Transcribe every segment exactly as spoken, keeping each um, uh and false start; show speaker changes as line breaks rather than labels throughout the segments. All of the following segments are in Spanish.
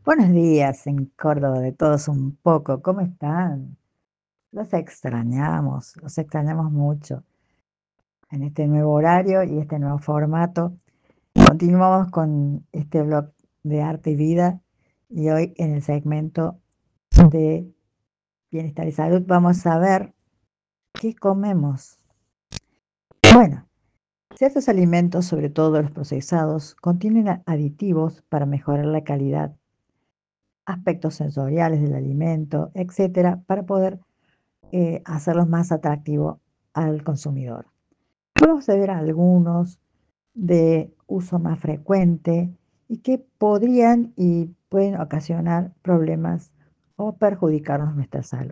Buenos días en Córdoba, de todos un poco. ¿Cómo están? Los extrañamos, los extrañamos mucho en este nuevo horario y este nuevo formato. Continuamos con este blog de arte y vida y hoy en el segmento de bienestar y salud vamos a ver qué comemos. Bueno, ciertos alimentos, sobre todo los procesados, contienen a- aditivos para mejorar la calidad, aspectos sensoriales del alimento, etcétera, para poder eh, hacerlos más atractivos al consumidor. Vamos a ver algunos de uso más frecuente y que podrían y pueden ocasionar problemas o perjudicarnos nuestra salud.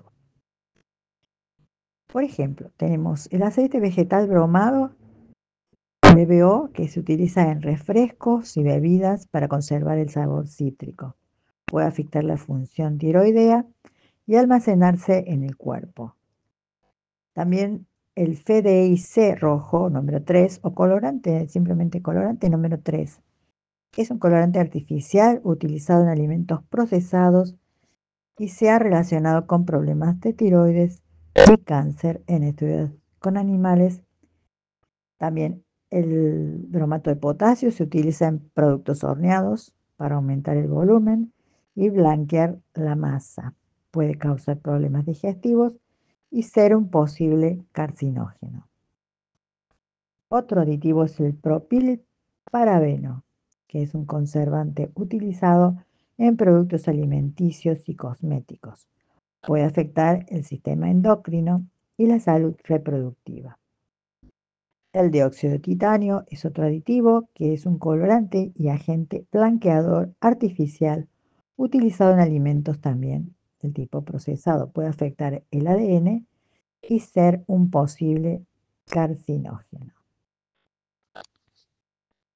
Por ejemplo, tenemos el aceite vegetal bromado, B B O, que se utiliza en refrescos y bebidas para conservar el sabor cítrico. Puede afectar la función tiroidea y almacenarse en el cuerpo. También el F D I C rojo, número tres, o colorante, simplemente colorante número tres. Es un colorante artificial utilizado en alimentos procesados y se ha relacionado con problemas de tiroides y cáncer en estudios con animales. También el bromato de potasio se utiliza en productos horneados para aumentar el volumen y blanquear la masa. Puede causar problemas digestivos y ser un posible carcinógeno. Otro aditivo es el propilparabeno, que es un conservante utilizado en productos alimenticios y cosméticos. Puede afectar el sistema endocrino y la salud reproductiva. El dióxido de titanio es otro aditivo que es un colorante y agente blanqueador artificial utilizado en alimentos también del tipo procesado. Puede afectar el A D N y ser un posible carcinógeno.